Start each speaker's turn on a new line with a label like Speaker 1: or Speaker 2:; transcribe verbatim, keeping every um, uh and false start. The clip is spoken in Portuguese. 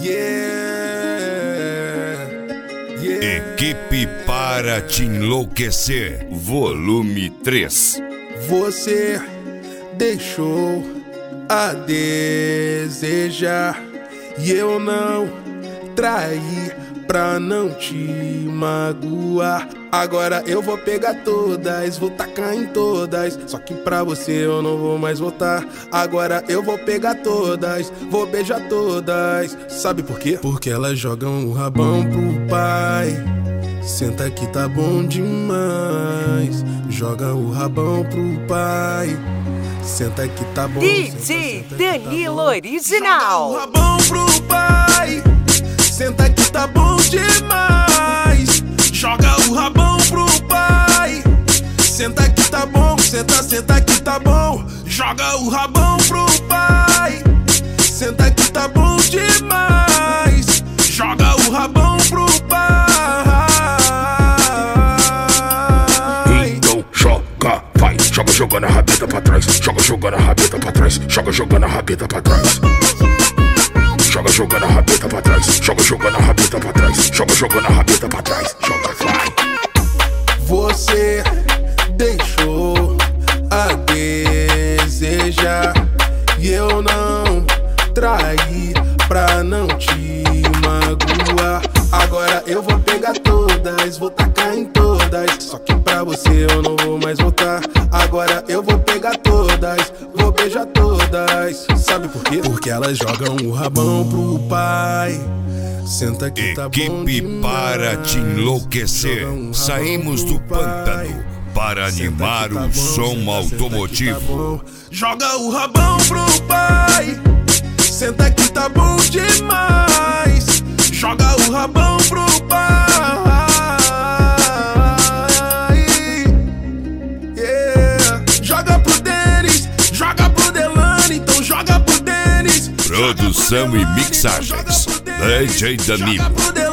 Speaker 1: Yeah, yeah.
Speaker 2: Equipe para te enlouquecer, volume três.
Speaker 1: Você deixou a desejar e eu não traí pra não te magoar. Agora eu vou pegar todas, vou tacar em todas, só que pra você eu não vou mais voltar. Agora eu vou pegar todas, vou beijar todas. Sabe por quê? Porque elas jogam o rabão pro pai. Senta que tá bom demais. Joga o rabão pro pai. Senta que tá bom.
Speaker 3: D J Danilo Original.
Speaker 1: Joga o rabão pro pai. Senta que tá bom demais. Joga o rabão pro pai. Senta que tá bom, senta, senta que tá bom. Joga o rabão pro pai. Senta que tá bom demais. Joga o rabão pro pai.
Speaker 4: Então joga, vai. Joga jogando a rabeta pra trás. Joga jogando a rabeta pra trás. Joga jogando a rabeta pra trás. Joga jogando a rabeta pra trás. Joga jogando a rabeta pra trás. Joga jogando a rabeta pra trás. Joga, vai.
Speaker 1: Você deixou a desejar e eu não traí pra não te magoar. Agora eu vou pegar todas, vou tacar em todas, só que pra você eu não vou mais voltar. Agora eu vou pegar todas, vou beijar todas. Sabe por quê? Porque elas jogam o rabão pro pai. Senta que tá bom
Speaker 2: Equipe para te enlouquecer. Saímos do pântano para animar o som automotivo.
Speaker 1: Joga o rabão pro pai. Senta que tá bom demais. Joga o rabão pro pai. Yeah. Joga pro Denis, joga pro Delane, então joga pro Denis.
Speaker 2: Produção e mixagens D J Danilo.